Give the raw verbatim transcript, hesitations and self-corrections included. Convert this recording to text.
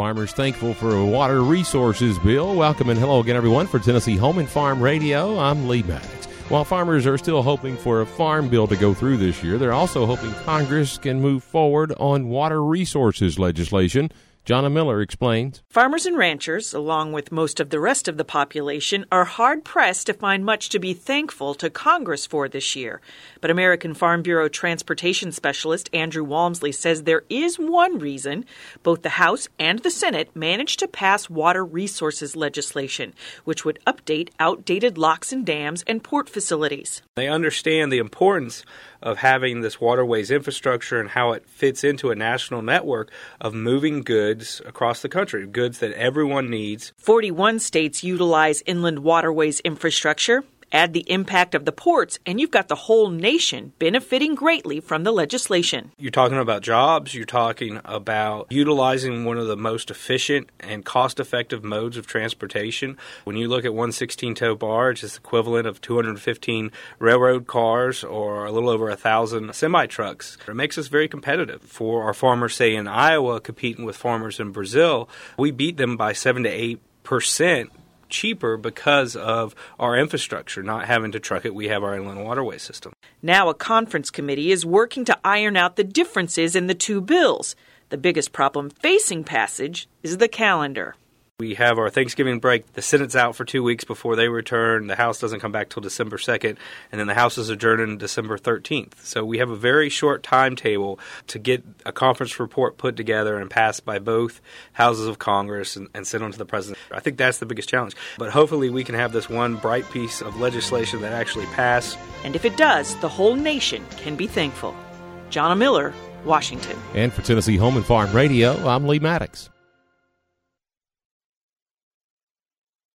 Farmers thankful for a water resources bill. Welcome and hello again, everyone, for Tennessee Home and Farm Radio. I'm Lee Maddox. While farmers are still hoping for a farm bill to go through this year, they're also hoping Congress can move forward on water resources legislation. Jonna Miller explains. Farmers and ranchers, along with most of the rest of the population, are hard-pressed to find much to be thankful to Congress for this year. But American Farm Bureau Transportation Specialist Andrew Walmsley says there is one reason both the House and the Senate managed to pass water resources legislation, which would update outdated locks and dams and port facilities. They understand the importance of having this waterways infrastructure and how it fits into a national network of moving goods across the country, goods that everyone needs. forty-one states utilize inland waterways infrastructure. Add the impact of the ports, and you've got the whole nation benefiting greatly from the legislation. You're talking about jobs. You're talking about utilizing one of the most efficient and cost-effective modes of transportation. When you look at one sixteen-tow barge, it's equivalent of two hundred fifteen railroad cars or a little over one thousand semi-trucks. It makes us very competitive. For our farmers, say, in Iowa, competing with farmers in Brazil, we beat them by seven to eight percent. Cheaper because of our infrastructure, not having to truck it. We have our inland waterway system. Now a conference committee is working to iron out the differences in the two bills. The biggest problem facing passage is the calendar. We have our Thanksgiving break. The Senate's out for two weeks before they return. The House doesn't come back till December second, and then the House is adjourned on December thirteenth. So we have a very short timetable to get a conference report put together and passed by both houses of Congress and, and sent on to the President. I think that's the biggest challenge. But hopefully we can have this one bright piece of legislation that actually pass. And if it does, the whole nation can be thankful. Jonna Miller, Washington. And for Tennessee Home and Farm Radio, I'm Lee Maddox.